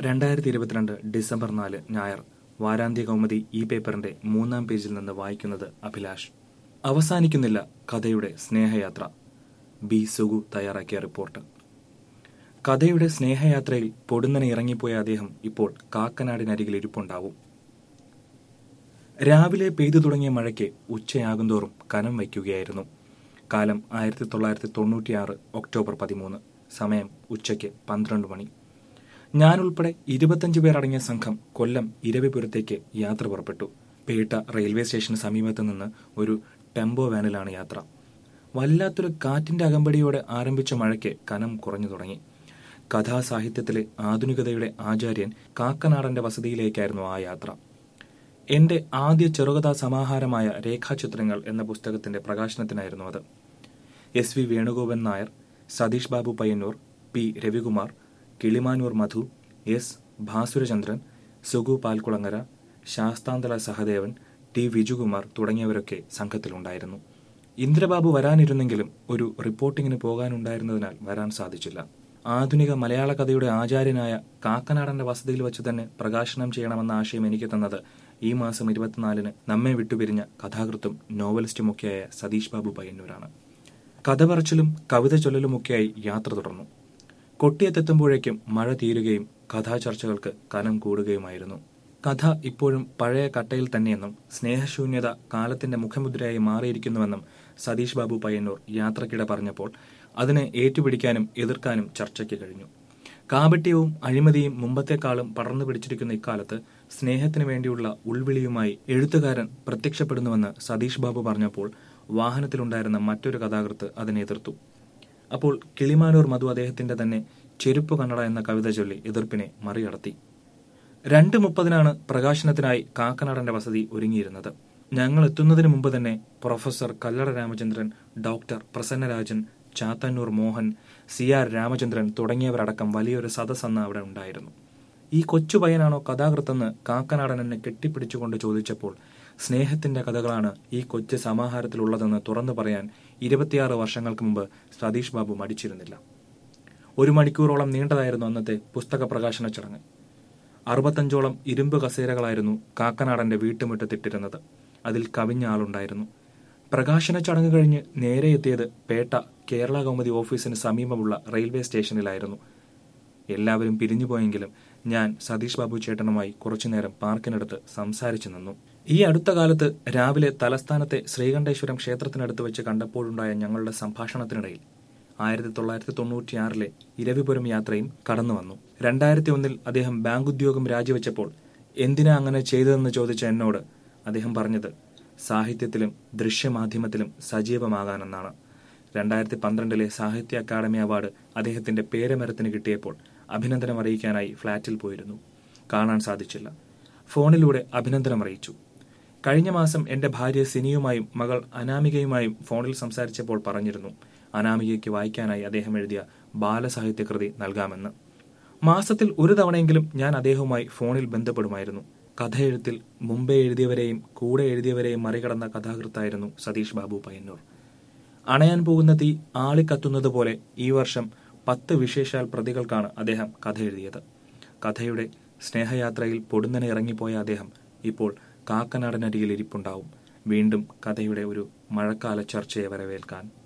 2022 December 4 ഞായർ. വാരാന്ത്യ കൗമുദി ഈ പേപ്പറിന്റെ 3-ാം പേജിൽ നിന്ന് വായിക്കുന്നത് അഭിലാഷ്. അവസാനിക്കുന്നില്ല കഥയുടെ സ്നേഹയാത്ര. ബി സുഗു തയ്യാറാക്കിയ റിപ്പോർട്ട്. കഥയുടെ സ്നേഹയാത്രയിൽ പൊടുന്നനെ ഇറങ്ങിപ്പോയ അദ്ദേഹം ഇപ്പോൾ കാക്കനാടിനരികിൽ ഇരിപ്പുണ്ടാവും. രാവിലെ പെയ്തു തുടങ്ങിയ മഴയ്ക്ക് ഉച്ചയാകുന്തോറും കനം വയ്ക്കുകയായിരുന്നു. കാലം 1996 ഒക്ടോബർ 13. സമയം ഉച്ചയ്ക്ക് 12 മണി. ഞാനുൾപ്പെടെ 25 പേർ അടങ്ങിയ സംഘം കൊല്ലം ഇരവിപുരത്തേക്ക് യാത്ര പുറപ്പെട്ടു. പേട്ട റെയിൽവേ സ്റ്റേഷന് സമീപത്ത് നിന്ന് ഒരു ടെമ്പോ വാനിലാണ് യാത്ര. വല്ലാത്തൊരു കാറ്റിന്റെ അകമ്പടിയോടെ ആരംഭിച്ച മഴയ്ക്ക് കനം കുറഞ്ഞു തുടങ്ങി. കഥാസാഹിത്യത്തിലെ ആധുനികതയുടെ ആചാര്യൻ കാക്കനാടന്റെ വസതിയിലേക്കായിരുന്നു ആ യാത്ര. എന്റെ ആദ്യ ചെറുകഥാ സമാഹാരമായ രേഖാചിത്രങ്ങൾ എന്ന പുസ്തകത്തിന്റെ പ്രകാശനത്തിനായിരുന്നു അത്. S V Venugopan Nair, Satheesh Babu Payyanur, P Ravikumar, Kilimanoor Madhu, S Bhasurachandran, Sugu Palkulangara, Sasthanthala Sahadevan, T Vijukumar തുടങ്ങിയവരൊക്കെ സംഘത്തിലുണ്ടായിരുന്നു. ഇന്ദ്രബാബു വരാനിരുന്നെങ്കിലും ഒരു റിപ്പോർട്ടിങ്ങിന് പോകാനുണ്ടായിരുന്നതിനാൽ വരാൻ സാധിച്ചില്ല. ആധുനിക മലയാള കഥയുടെ ആചാര്യനായ കാക്കനാടന്റെ വസതിയിൽ വെച്ച് തന്നെ പ്രകാശനം ചെയ്യണമെന്ന ആശയം എനിക്ക് തന്നത് ഈ മാസം 24 നമ്മെ വിട്ടുപിരിഞ്ഞ കഥാകൃത്തും നോവലിസ്റ്റുമൊക്കെയായ സതീഷ് ബാബു പയ്യന്നൂരാണ്. കഥ പറച്ചിലും കവിത ചൊല്ലലുമൊക്കെയായി യാത്ര തുടർന്നു. കൊട്ടിയത്തെത്തുമ്പോഴേക്കും മഴ തീരുകയും കഥാചർച്ചകൾക്ക് കനം കൂടുകയുമായിരുന്നു. കഥ ഇപ്പോഴും പഴയ കട്ടയിൽ തന്നെയെന്നും സ്നേഹശൂന്യത കാലത്തിന്റെ മുഖമുദ്രയായി മാറിയിരിക്കുന്നുവെന്നും സതീഷ് ബാബു പയ്യന്നൂർ യാത്രക്കിടെ പറഞ്ഞപ്പോൾ അതിനെ ഏറ്റുപിടിക്കാനും എതിർക്കാനും ചർച്ചയ്ക്ക് കഴിഞ്ഞു. കാപട്യവും അഴിമതിയും മുമ്പത്തെക്കാളും പടർന്നു പിടിച്ചിരിക്കുന്ന ഇക്കാലത്ത് സ്നേഹത്തിനു വേണ്ടിയുള്ള ഉൾവിളിയുമായി എഴുത്തുകാരൻ പ്രത്യക്ഷപ്പെടുന്നുവെന്ന് സതീഷ് ബാബു പറഞ്ഞപ്പോൾ വാഹനത്തിലുണ്ടായിരുന്ന മറ്റൊരു കഥാകൃത്ത് അതിനെ എതിർത്തു. അപ്പോൾ കിളിമാനൂർ മധു അദ്ദേഹത്തിന്റെ തന്നെ ചെരുപ്പ് കണ്ണട എന്ന കവിത ചൊല്ലി എതിർപ്പിനെ മറികടത്തി. 2:30 പ്രകാശനത്തിനായി കാക്കനാടന്റെ വസതി ഒരുങ്ങിയിരുന്നത്. ഞങ്ങൾ എത്തുന്നതിന് മുമ്പ് തന്നെ professor Kallada Ramachandran, doctor Prasannarajan, Chathannoor Mohan, CR Ramachandran തുടങ്ങിയവരടക്കം വലിയൊരു സദസ്സന്ന് അവിടെ ഉണ്ടായിരുന്നു. ഈ കൊച്ചു പയ്യനാണോ കഥാകൃത്തെന്ന് കാക്കനാടൻ എന്നെ കെട്ടിപ്പിടിച്ചുകൊണ്ട് ചോദിച്ചപ്പോൾ സ്നേഹത്തിന്റെ കഥകളാണ് ഈ കൊച്ചു സമാഹാരത്തിലുള്ളതെന്ന് തുറന്നു പറയാൻ 26 വർഷങ്ങൾക്ക് മുമ്പ് സതീഷ് ബാബു മടിച്ചിരുന്നില്ല. 1 മണിക്കൂറോളം നീണ്ടതായിരുന്നു അന്നത്തെ പുസ്തക പ്രകാശന ചടങ്ങ്. 65ഓളം ഇരുമ്പ് കസേരകളായിരുന്നു കാക്കനാടന്റെ വീട്ടുമുറ്റത്തിട്ടിരുന്നത്. അതിൽ കവിഞ്ഞ ആളുണ്ടായിരുന്നു. പ്രകാശന ചടങ്ങ് കഴിഞ്ഞ് നേരെ എത്തിയത് പേട്ട കേരള കൗമുദി ഓഫീസിന് സമീപമുള്ള റെയിൽവേ സ്റ്റേഷനിലായിരുന്നു. എല്ലാവരും പിരിഞ്ഞുപോയെങ്കിലും ഞാൻ സതീഷ് ബാബു ചേട്ടനുമായി കുറച്ചുനേരം പാർക്കിനടുത്ത് സംസാരിച്ചു നിന്നു. ഈ അടുത്ത കാലത്ത് രാവിലെ തലസ്ഥാനത്തെ ശ്രീകണ്ഠേശ്വരം ക്ഷേത്രത്തിനടുത്ത് വെച്ച് കണ്ടപ്പോഴുണ്ടായ ഞങ്ങളുടെ സംഭാഷണത്തിനിടയിൽ 1996 ഇരവിപുരം യാത്രയും കടന്നു വന്നു. 2001 അദ്ദേഹം ബാങ്ക് ഉദ്യോഗം രാജിവെച്ചപ്പോൾ എന്തിനാ അങ്ങനെ ചെയ്തതെന്ന് ചോദിച്ച എന്നോട് അദ്ദേഹം പറഞ്ഞത് സാഹിത്യത്തിലും ദൃശ്യമാധ്യമത്തിലും സജീവമാകാനെന്നാണ്. 2012 സാഹിത്യ അക്കാദമി അവാർഡ് അദ്ദേഹത്തിന്റെ പേരമരത്തിന് കിട്ടിയപ്പോൾ അഭിനന്ദനം അറിയിക്കാനായി ഫ്ളാറ്റിൽ പോയിരുന്നു. കാണാൻ സാധിച്ചില്ല. ഫോണിലൂടെ അഭിനന്ദനം അറിയിച്ചു. കഴിഞ്ഞ മാസം എന്റെ ഭാര്യ സിനിയുമായും മകൾ അനാമികയുമായും ഫോണിൽ സംസാരിച്ചപ്പോൾ പറഞ്ഞിരുന്നു അനാമികയ്ക്ക് വായിക്കാനായി അദ്ദേഹം എഴുതിയ ബാലസാഹിത്യകൃതി നൽകാമെന്ന്. മാസത്തിൽ ഒരു തവണയെങ്കിലും ഞാൻ അദ്ദേഹവുമായി ഫോണിൽ ബന്ധപ്പെടുമായിരുന്നു. കഥയെഴുത്തിൽ മുമ്പേ എഴുതിയവരെയും കൂടെ എഴുതിയവരെയും മറികടന്ന കഥാകൃത്തായിരുന്നു സതീഷ് ബാബു പയ്യന്നൂർ. അണയാൻ പോകുന്ന തീ ആളിക്കത്തുന്നത് പോലെ ഈ വർഷം 10 വിശേഷാൽ പ്രതികൾക്കാണ് അദ്ദേഹം കഥ എഴുതിയത്. കഥയുടെ സ്നേഹയാത്രയിൽ പൊടുന്നനെ ഇറങ്ങിപ്പോയ അദ്ദേഹം ഇപ്പോൾ കാക്കനാടനരികിൽ ഇരിപ്പുണ്ടാവും, വീണ്ടും കഥയുടെ ഒരു മഴക്കാല ചർച്ചയെ വരവേൽക്കാൻ.